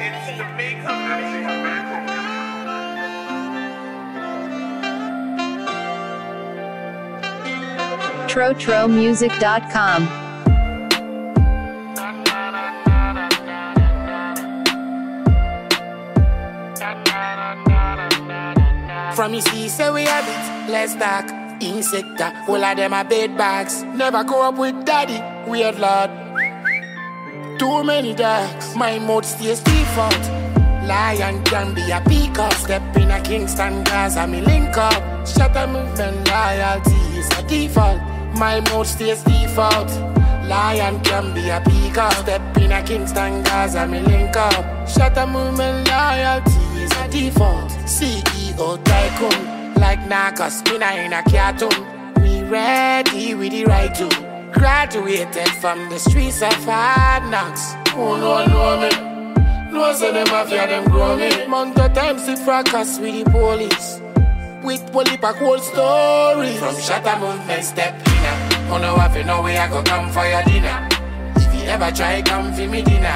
TroTroMusic.com. From you see, say we have it, let's talk. Insecta, all of them are bed bags. Never grow up with daddy, weird lord. Too many dogs, my mode stays default. Lion can be a peacock. Step in a Kingston, Gaza, me link up. Shutter movement, loyalty is a default. My mode stays default. Lion can be a peacock. Step in a Kingston, Gaza, me link up. Shutter movement, loyalty is a default. CEO tycoon, like Narcos, spinner in a cartoon. We ready with the right to. Graduated from the streets of hard knocks. Who know me? No say them mafia, them grow me. Month of times it fracas with the police. With Polypack whole story. From Shatter movement step in. Oh no, if you know where I go come for your dinner. If you ever try, come for me dinner.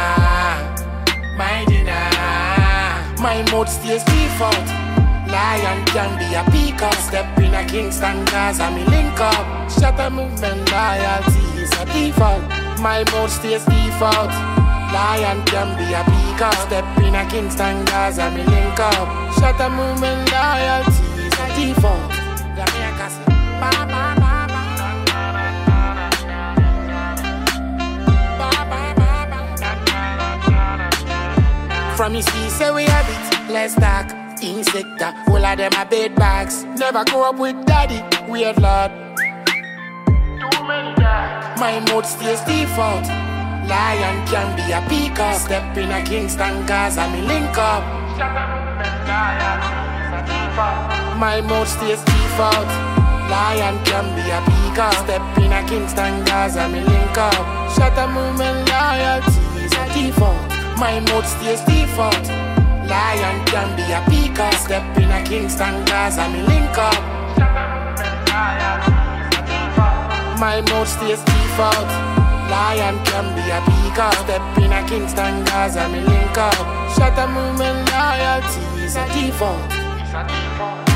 My dinner. My mode stays default. Lion can be a peacock. Step in a Kingston, Gaza, me link up. Shatter movement, loyalty is a default. My mode stays default. Lion can be a peacock. Step in a Kingston, Gaza, me link up. Shatter movement, loyalty is a default. From you see, say we have it, let's talk. Insecta, all of them are bed bags. Never grow up with daddy, weird lord. Too many dogs. My mode stays default. Lion can be a peacock. Step in a Kingston, Gaza, me link up. My mode stays default. Lion can be a peacock. Step in a Kingston, Gaza, me link up. Shutter movement, loyalty is a default. My mode stays default. Lion can be a peacock. Step in a Kingston, Gaza, me link up. My mode stays default. Lion can be a peacock. Step in a Kingston, Gaza, me link up. Shutter movement, loyalty is a default.